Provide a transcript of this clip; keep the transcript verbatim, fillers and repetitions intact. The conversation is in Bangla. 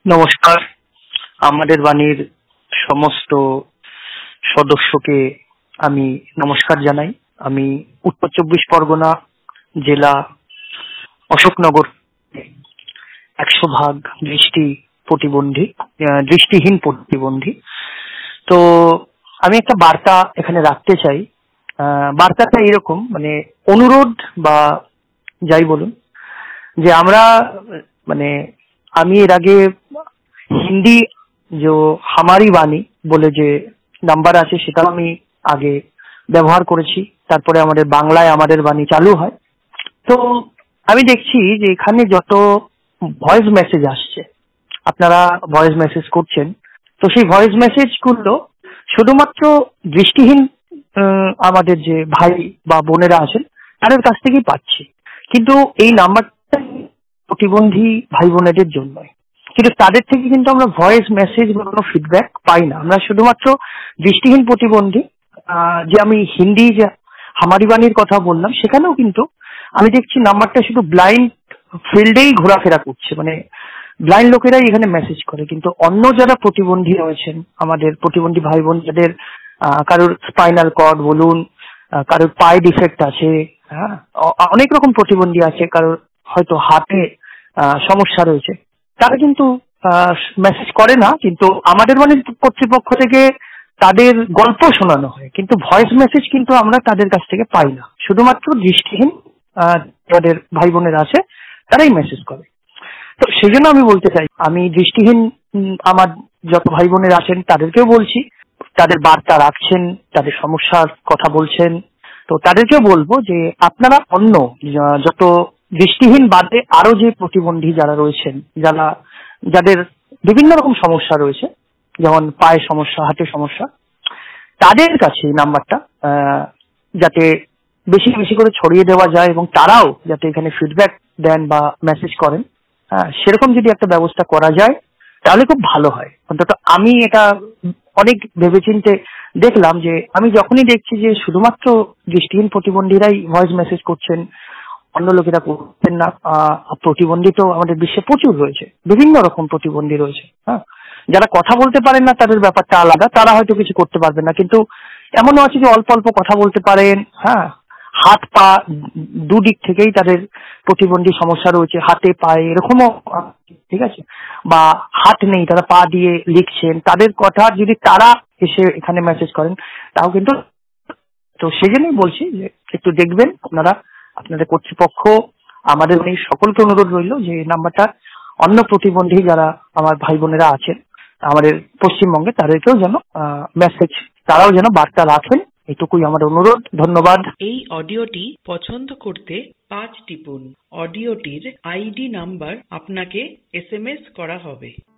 নমস্কার। আমাদের বাণীর সমস্ত সদস্যকে আমি নমস্কার জানাই। আমি উত্তর চব্বিশ পরগনা জেলা অশোকনগর একশো ভাগ দৃষ্টি প্রতিবন্ধী আহ, দৃষ্টিহীন প্রতিবন্ধী। তো আমি একটা বার্তা এখানে রাখতে চাই। আহ, বার্তাটা এরকম, মানে অনুরোধ বা যাই বলুন, যে আমরা মানে আমি এর আগে হিন্দি যে হামারি বাণী বলে যে নাম্বার আছে সেটা আমি আগে ব্যবহার করেছি। তারপরে আমাদের বাংলায় আমাদের বাণী চালু হয়। তো আমি দেখছি যে এখানে যত ভয়েস মেসেজ আসছে, আপনারা ভয়েস মেসেজ করছেন, তো সেই ভয়েস মেসেজ গুলো শুধুমাত্র দৃষ্টিহীন আহ, আমাদের যে ভাই বা বোনেরা আছেন তাদের কাছ থেকেই পাচ্ছি। কিন্তু এই নাম্বারটা প্রতিবন্ধী ভাই বোনেদের জন্যই, কিন্তু তাদের থেকে কিন্তু আমরা ভয়েস মেসেজ বা কোনো ফিডব্যাক পাই না। আমরা শুধুমাত্র দৃষ্টিহীন প্রতিবন্ধী আহ, যে আমি হিন্দি যে হামারি বাণীর কথা বললাম, সেখানেও কিন্তু আমি দেখছি নাম্বারটা শুধু ব্লাইন্ড ফিল্ডেই ঘোরাফেরা করছে, মানে ব্লাইন্ড লোকেরাই এখানে মেসেজ করে। কিন্তু অন্য যারা প্রতিবন্ধী রয়েছেন, আমাদের প্রতিবন্ধী ভাই বোন যাদের আহ, কারোর স্পাইনাল কর্ড বলুন, আহ, কারোর পায়ে ডিফেক্ট আছে, হ্যাঁ, অ- অনেক রকম প্রতিবন্ধী আছে, কারোর হয়তো হাতে আহ, সমস্যা রয়েছে, তারা কিন্তু মেসেজ করে না। কিন্তু আমাদের মানে কর্তৃপক্ষ থেকে তাদের গল্প শোনানো হয়, কিন্তু ভয়েস মেসেজ কিন্তু আমরা তাদের কাছ থেকে পাই না। শুধুমাত্র দৃষ্টিহীন আহ, যাদের ভাই বোনেরা আছে তারাই মেসেজ করে। তো সেই জন্য আমি বলতে চাই, আমি দৃষ্টিহীন উম, আমার যত ভাই বোনের আছেন তাদেরকেও বলছি, তাদের বার্তা রাখছেন, তাদের সমস্যার কথা বলছেন, তো তাদেরকেও বলবো যে আপনারা অন্য আহ, যত দৃষ্টিহীন বাদে আরো যে প্রতিবন্ধী যারা রয়েছেন, যারা যাদের বিভিন্ন রকম সমস্যা রয়েছে, যেমন পায়ের সমস্যা, হাতের সমস্যা, তাদের কাছে এই নাম্বারটা আহ, যাতে বেশি বেশি করে ছড়িয়ে দেওয়া যায় এবং তারাও যাতে এখানে ফিডব্যাক দেন বা মেসেজ করেন, হ্যাঁ, সেরকম যদি একটা ব্যবস্থা করা যায় তাহলে খুব ভালো হয়। অন্তত আমি এটা অনেক ভেবেচিন্তে দেখলাম যে আমি যখনই দেখছি যে শুধুমাত্র দৃষ্টিহীন প্রতিবন্ধীরাই ভয়েস মেসেজ করছেন, অন্য লোকেরা করছেন না। আহ, প্রতিবন্ধী তো আমাদের বিশ্বে প্রচুর রয়েছে, বিভিন্ন রকম প্রতিবন্ধী রয়েছে, হ্যাঁ। যারা কথা বলতে পারেন না তাদের ব্যাপারটা আলাদা, তারা হয়তো কিছু করতে পারবেন না, কিন্তু এমনও আছে যে অল্প অল্প কথা বলতে পারেন, হ্যাঁ, হাত পা দুদিক থেকেই তাদের প্রতিবন্ধী সমস্যা রয়েছে, হাতে পায়ে এরকমও আহ, ঠিক আছে, বা হাত নেই তারা পা দিয়ে লিখছেন, তাদের কথা যদি তারা এসে এখানে মেসেজ করেন তাও কিন্তু। তো সেই জন্যই বলছি যে একটু দেখবেন আপনারা, আপনাদের কর্তৃপক্ষ, আমাদের এই সকলকে অনুরোধ রইল যে এই নাম্বারটা অন্য প্রতিবন্ধী যারা আমার ভাই বোনেরা আছেন আমাদের পশ্চিমবঙ্গে, তাদেরকেও যেন মেসেজ, তারাও যেন বার্তা রাখেন, এটুকুই আমার অনুরোধ। ধন্যবাদ। এই অডিওটি পছন্দ করতে পাঁচ টিপুন। অডিওটির আইডি নাম্বার আপনাকে এসএমএস করা হবে।